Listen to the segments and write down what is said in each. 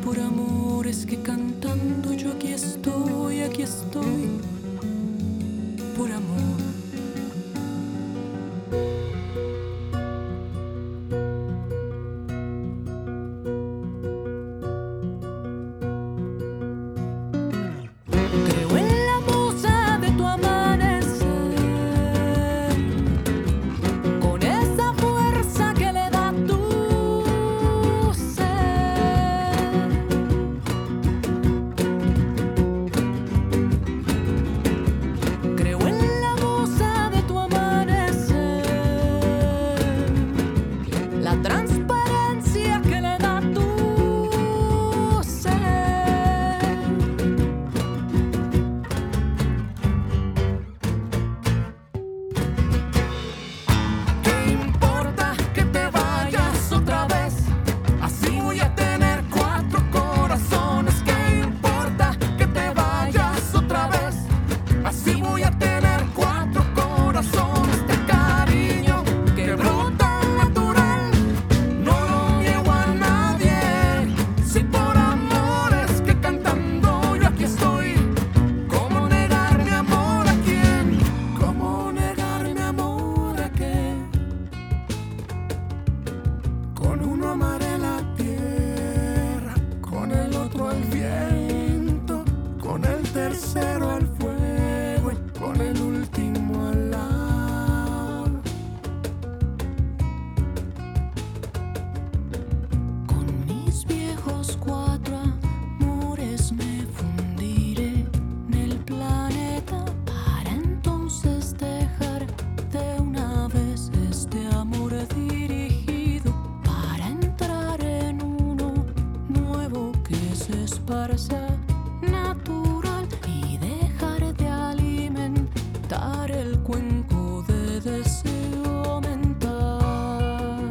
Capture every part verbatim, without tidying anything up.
por amor es que cantando yo aquí estoy, aquí estoy, por amor. Creo en la musa de tu amanecer, con esa fuerza que le da tu ser. Creo en la musa de tu amanecer, la transparencia que le da tu ser. ¿Qué importa que te vayas otra vez? Así voy a tener cuatro corazones. ¿Qué importa que te vayas otra vez? Así voy a tener cuatro corazones de cariño que brota natural. No lo niego a nadie. Si por amores que cantando yo aquí estoy. ¿Cómo negar mi amor a quién? ¿Cómo negar mi amor a qué? Con uno amaré la tierra, con el otro al viento, con el tercero al fuego y con el último al agua. Con mis viejos cuatro amores me fundiré en el planeta para entonces dejar de una vez este amor dirigido para entrar en uno nuevo que se esparza natural y dejar de alimentar el cuenco de deseo mental.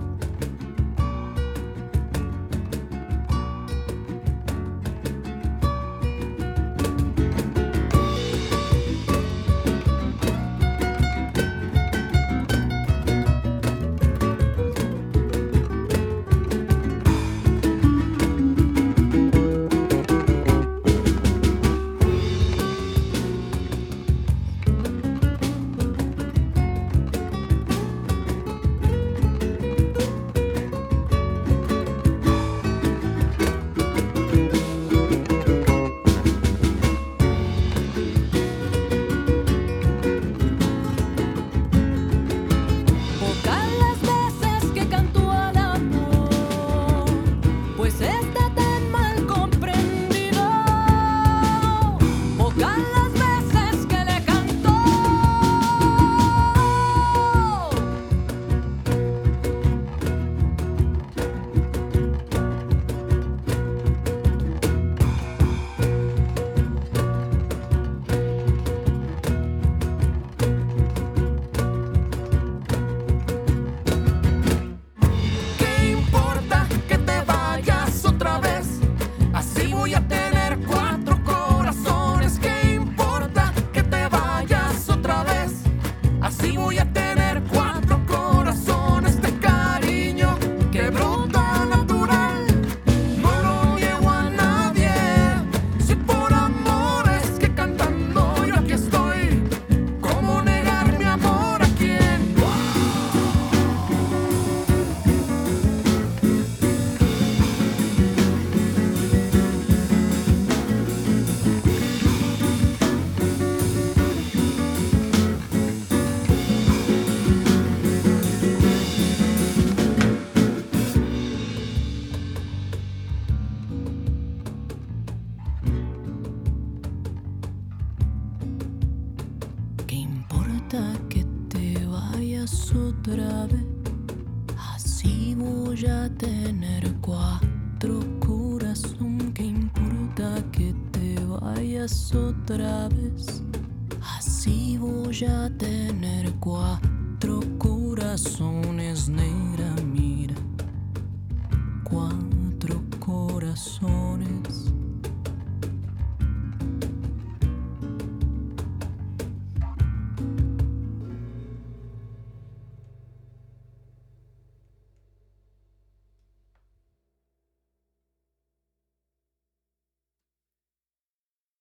Pocas las veces que canto al amor, pues está tan mal comprendido. Pocas las veces que le canto. ¿Qué importa que te vayas otra vez? Así voy a tener cuatro corazones. ¿Qué importa que te vayas otra vez? Así voy a tener cuatro corazones de cariño que brota natural. No lo niego a nadie. Si por amores que cantando yo aquí estoy. ¿Cómo negar mi amor a quién? ¿Qué importa que te vayas otra vez? Así voy a tener cuatro corazones. ¿Qué importa que te vayas otra vez? Así voy a tener cuatro corazones, negra, mira. Cuatro corazones.